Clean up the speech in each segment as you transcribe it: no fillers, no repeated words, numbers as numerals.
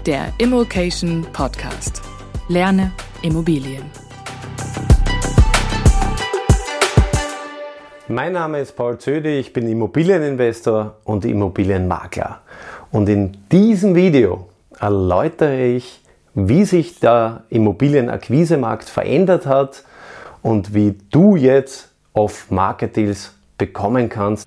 Der Immokation Podcast. Lerne Immobilien. Mein Name ist Paul Zödi, ich bin Immobilieninvestor und Immobilienmakler. Und in diesem Video erläutere ich, wie sich der Immobilienakquisemarkt verändert hat und wie du jetzt Off-Market-Deals bekommen kannst.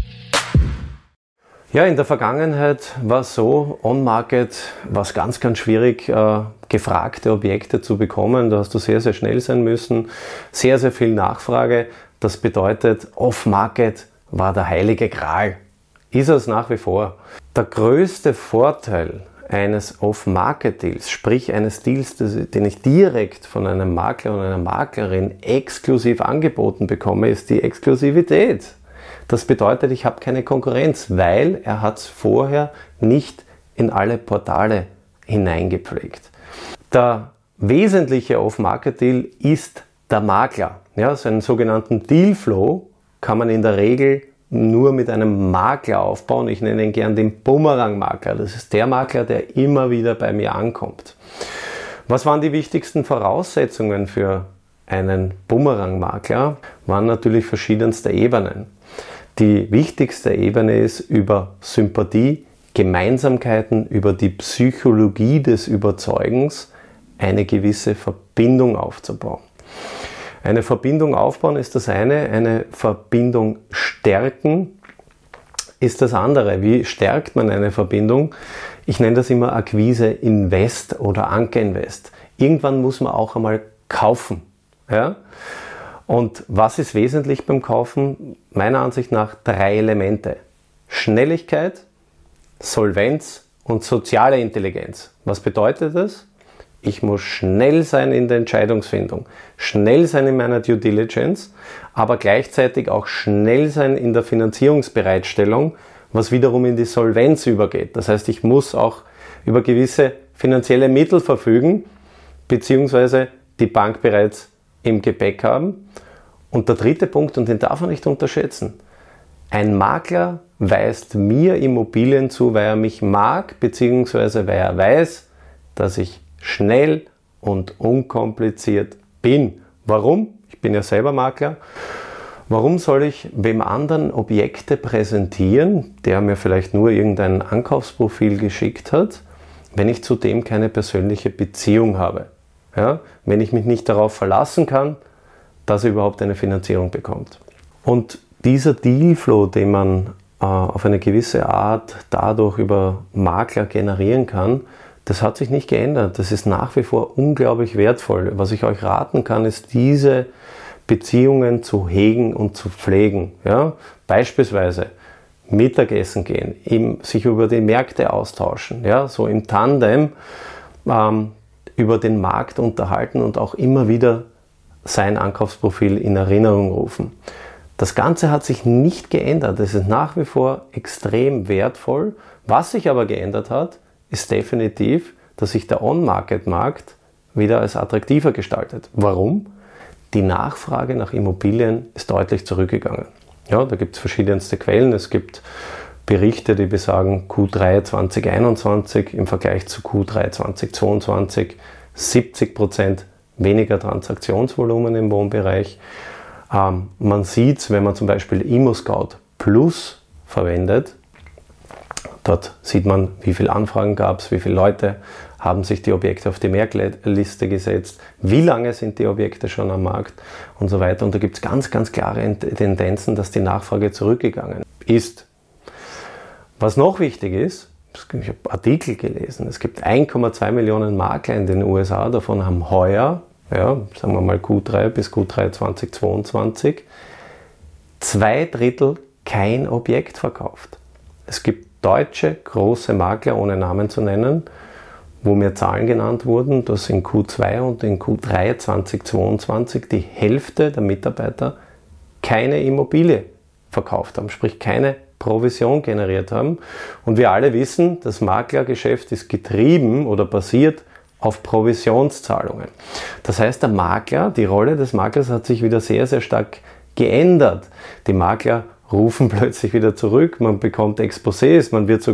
Ja, in der Vergangenheit war es so, On-Market war es ganz schwierig, gefragte Objekte zu bekommen. Da hast du sehr schnell sein müssen, sehr viel Nachfrage. Das bedeutet, Off-Market war der heilige Gral. Ist es nach wie vor. Der größte Vorteil eines Off-Market-Deals, sprich eines Deals, den ich direkt von einem Makler und einer Maklerin exklusiv angeboten bekomme, ist die Exklusivität. Das bedeutet, ich habe keine Konkurrenz, weil er hat es vorher nicht in alle Portale hineingepflegt. Der wesentliche Off-Market-Deal ist der Makler. Ja, so einen sogenannten Dealflow kann man in der Regel nur mit einem Makler aufbauen. Ich nenne ihn gern den Bumerang-Makler. Das ist der Makler, der immer wieder bei mir ankommt. Was waren die wichtigsten Voraussetzungen für einen Bumerang-Makler? Waren natürlich verschiedenste Ebenen. Die wichtigste Ebene ist über Sympathie, Gemeinsamkeiten, über die Psychologie des Überzeugens eine gewisse Verbindung aufzubauen. Eine Verbindung aufbauen ist das eine Verbindung stärken ist das andere. Wie stärkt man eine Verbindung? Ich nenne das immer Akquise Invest oder Anker Invest. Irgendwann muss man auch einmal kaufen. Ja? Und was ist wesentlich beim Kaufen? Meiner Ansicht nach 3 Elemente. Schnelligkeit, Solvenz und soziale Intelligenz. Was bedeutet das? Ich muss schnell sein in der Entscheidungsfindung, schnell sein in meiner Due Diligence, aber gleichzeitig auch schnell sein in der Finanzierungsbereitstellung, was wiederum in die Solvenz übergeht. Das heißt, ich muss auch über gewisse finanzielle Mittel verfügen, beziehungsweise die Bank bereits im Gepäck haben. Und der dritte Punkt, und den darf man nicht unterschätzen, ein Makler weist mir Immobilien zu, weil er mich mag, beziehungsweise weil er weiß, dass ich schnell und unkompliziert bin. Warum? Ich bin ja selber Makler. Warum soll ich wem anderen Objekte präsentieren, der mir vielleicht nur irgendein Ankaufsprofil geschickt hat, wenn ich zudem keine persönliche Beziehung habe? Ja? Wenn ich mich nicht darauf verlassen kann, dass er überhaupt eine Finanzierung bekommt. Und dieser Dealflow, den man auf eine gewisse Art dadurch über Makler generieren kann, das hat sich nicht geändert. Das ist nach wie vor unglaublich wertvoll. Was ich euch raten kann, ist, diese Beziehungen zu hegen und zu pflegen. Ja? Beispielsweise Mittagessen gehen, sich über die Märkte austauschen, ja? So im Tandem über den Markt unterhalten und auch immer wieder sein Ankaufsprofil in Erinnerung rufen. Das Ganze hat sich nicht geändert. Es ist nach wie vor extrem wertvoll. Was sich aber geändert hat, ist definitiv, dass sich der On-Market-Markt wieder als attraktiver gestaltet. Warum? Die Nachfrage nach Immobilien ist deutlich zurückgegangen. Ja, da gibt es verschiedenste Quellen. Es gibt Berichte, die besagen, Q3 2021 im Vergleich zu Q3 2022 70% weniger Transaktionsvolumen im Wohnbereich. Man sieht es, wenn man zum Beispiel ImmoScout Plus verwendet. Dort sieht man, wie viele Anfragen gab es, wie viele Leute haben sich die Objekte auf die Merkliste gesetzt, wie lange sind die Objekte schon am Markt und so weiter. Und da gibt es ganz klare Tendenzen, dass die Nachfrage zurückgegangen ist. Was noch wichtig ist, ich habe Artikel gelesen, es gibt 1,2 Millionen Makler in den USA, davon haben heuer, ja, sagen wir mal Q3 bis Q3 2022, 2/3 kein Objekt verkauft. Es gibt deutsche große Makler, ohne Namen zu nennen, wo mir Zahlen genannt wurden, dass in Q2 und in Q3 2022 die Hälfte der Mitarbeiter keine Immobilie verkauft haben, sprich keine Provision generiert haben. Und wir alle wissen, das Maklergeschäft ist getrieben oder basiert auf Provisionszahlungen. Das heißt, der Makler, die Rolle des Maklers hat sich wieder sehr stark geändert. Die Makler rufen plötzlich wieder zurück, man bekommt Exposés,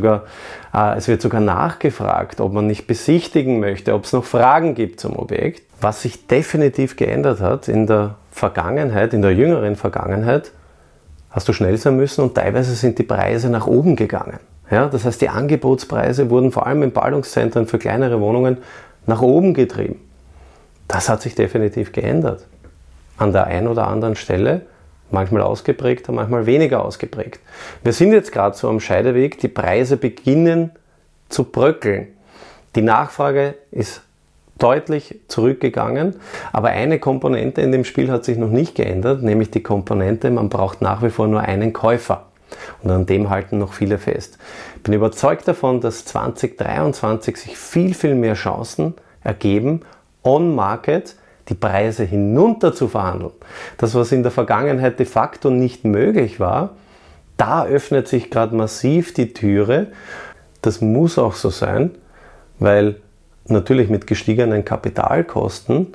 es wird sogar nachgefragt, ob man nicht besichtigen möchte, ob es noch Fragen gibt zum Objekt. Was sich definitiv geändert hat in der Vergangenheit, in der jüngeren Vergangenheit, hast du schnell sein müssen und teilweise sind die Preise nach oben gegangen. Ja, das heißt, die Angebotspreise wurden vor allem in Ballungszentren für kleinere Wohnungen nach oben getrieben. Das hat sich definitiv geändert. An der einen oder anderen Stelle, manchmal ausgeprägter, manchmal weniger ausgeprägt. Wir sind jetzt gerade so am Scheideweg, die Preise beginnen zu bröckeln. Die Nachfrage ist deutlich zurückgegangen, aber eine Komponente in dem Spiel hat sich noch nicht geändert, nämlich die Komponente, man braucht nach wie vor nur einen Käufer. Und an dem halten noch viele fest. Ich bin überzeugt davon, dass 2023 sich viel, viel mehr Chancen ergeben, on-market die Preise hinunter zu verhandeln. Das, was in der Vergangenheit de facto nicht möglich war, da öffnet sich gerade massiv die Türe. Das muss auch so sein, weil natürlich mit gestiegenen Kapitalkosten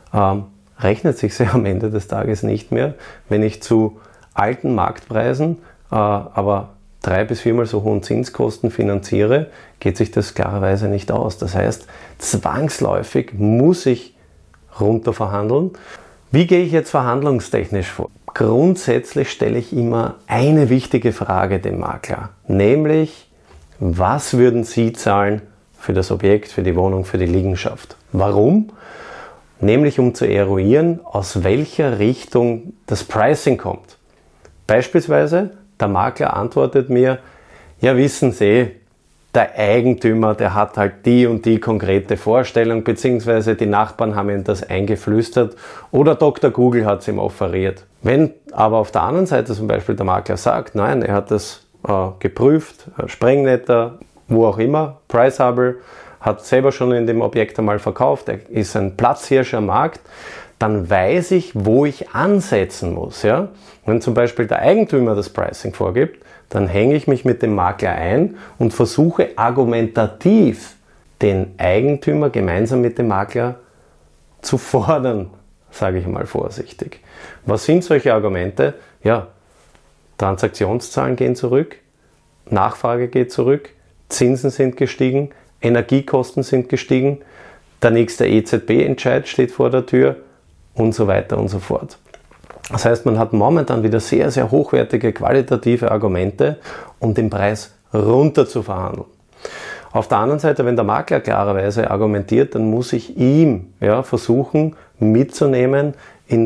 rechnet sich ja am Ende des Tages nicht mehr, wenn ich zu alten Marktpreisen aber 3- bis 4-mal so hohen Zinskosten finanziere, geht sich das klarerweise nicht aus. Das heißt, zwangsläufig muss ich runter verhandeln. Wie gehe ich jetzt verhandlungstechnisch vor? Grundsätzlich stelle ich immer eine wichtige Frage dem Makler, nämlich, was würden Sie zahlen für das Objekt, für die Wohnung, für die Liegenschaft? Warum? Nämlich um zu eruieren, aus welcher Richtung das Pricing kommt. Beispielsweise, der Makler antwortet mir, ja wissen Sie, der Eigentümer, der hat halt die und die konkrete Vorstellung, beziehungsweise die Nachbarn haben ihm das eingeflüstert oder Dr. Google hat es ihm offeriert. Wenn aber auf der anderen Seite zum Beispiel der Makler sagt, nein, er hat das geprüft, Sprengnetter, wo auch immer, Price-Hubble, hat selber schon in dem Objekt einmal verkauft, er ist ein Platzhirsch am Markt, dann weiß ich, wo ich ansetzen muss. Ja? Wenn zum Beispiel der Eigentümer das Pricing vorgibt, dann hänge ich mich mit dem Makler ein und versuche argumentativ den Eigentümer gemeinsam mit dem Makler zu fordern, sage ich mal vorsichtig. Was sind solche Argumente? Ja, Transaktionszahlen gehen zurück, Nachfrage geht zurück, Zinsen sind gestiegen, Energiekosten sind gestiegen, der nächste EZB-Entscheid steht vor der Tür und so weiter und so fort. Das heißt, man hat momentan wieder sehr, sehr hochwertige, qualitative Argumente, um den Preis runter zu verhandeln. Auf der anderen Seite, wenn der Makler klarerweise argumentiert, dann muss ich ihm versuchen mitzunehmen,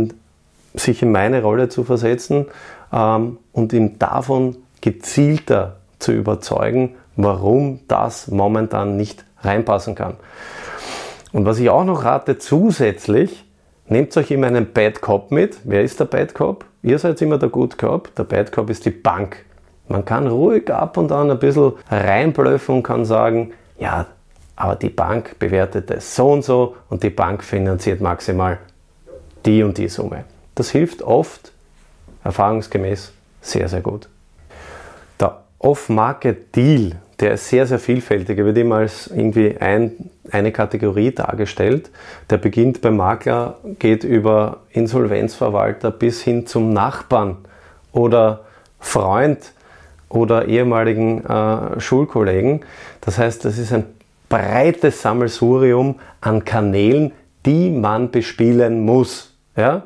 sich in meine Rolle zu versetzen und ihm davon gezielter zu überzeugen, warum das momentan nicht reinpassen kann. Und was ich auch noch rate zusätzlich, nehmt euch immer einen Bad Cop mit. Wer ist der Bad Cop? Ihr seid immer der Good Cop. Der Bad Cop ist die Bank. Man kann ruhig ab und an ein bisschen reinblöffen und kann sagen, ja, aber die Bank bewertet es so und die Bank finanziert maximal die und die Summe. Das hilft oft, erfahrungsgemäß, sehr, sehr gut. Der Off-Market-Deal, der ist sehr, sehr vielfältig. Er wird immer als irgendwie eine Kategorie dargestellt. Der beginnt beim Makler, geht über Insolvenzverwalter bis hin zum Nachbarn oder Freund oder ehemaligen Schulkollegen. Das heißt, das ist ein breites Sammelsurium an Kanälen, die man bespielen muss. Ja?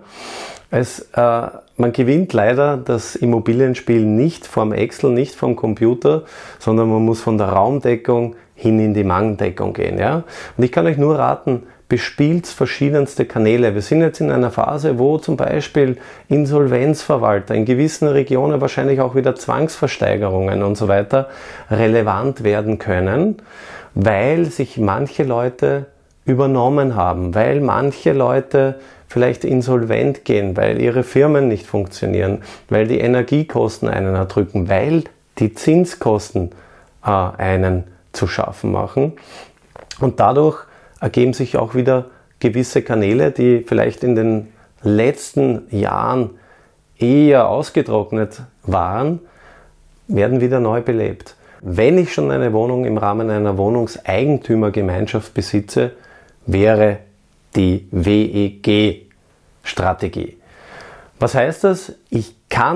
Man gewinnt leider das Immobilienspiel nicht vom Excel, nicht vom Computer, sondern man muss von der Raumdeckung hin in die Mangdeckung gehen. Ja? Und ich kann euch nur raten, bespielt verschiedenste Kanäle. Wir sind jetzt in einer Phase, wo zum Beispiel Insolvenzverwalter in gewissen Regionen wahrscheinlich auch wieder Zwangsversteigerungen und so weiter relevant werden können, weil sich manche Leute übernommen haben, weil manche Leute vielleicht insolvent gehen, weil ihre Firmen nicht funktionieren, weil die Energiekosten einen erdrücken, weil die Zinskosten einen zu schaffen machen. Und dadurch ergeben sich auch wieder gewisse Kanäle, die vielleicht in den letzten Jahren eher ausgetrocknet waren, werden wieder neu belebt. Wenn ich schon eine Wohnung im Rahmen einer Wohnungseigentümergemeinschaft besitze, wäre die WEG-Strategie. Was heißt das? Ich kann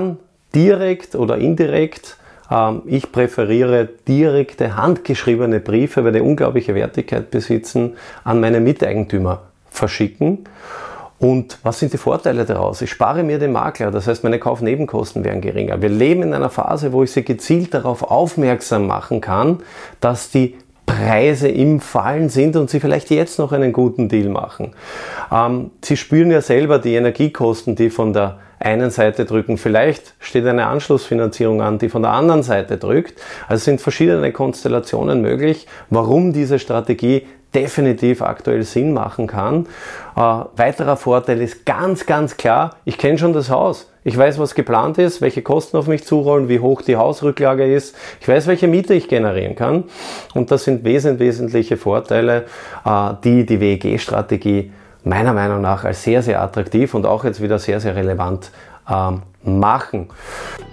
direkt oder indirekt. Ich präferiere direkte, handgeschriebene Briefe, weil die unglaubliche Wertigkeit besitzen, an meine Miteigentümer verschicken. Und was sind die Vorteile daraus? Ich spare mir den Makler, das heißt, meine Kaufnebenkosten werden geringer. Wir leben in einer Phase, wo ich sie gezielt darauf aufmerksam machen kann, dass die Preise im Fallen sind und sie vielleicht jetzt noch einen guten Deal machen. Sie spüren ja selber die Energiekosten, die von der einen Seite drücken. Vielleicht steht eine Anschlussfinanzierung an, die von der anderen Seite drückt. Also sind verschiedene Konstellationen möglich, warum diese Strategie definitiv aktuell Sinn machen kann. Weiterer Vorteil ist ganz klar, ich kenne schon das Haus. Ich weiß, was geplant ist, welche Kosten auf mich zurollen, wie hoch die Hausrücklage ist. Ich weiß, welche Miete ich generieren kann. Und das sind wesentliche Vorteile, die WEG-Strategie meiner Meinung nach als sehr attraktiv und auch jetzt wieder sehr relevant machen.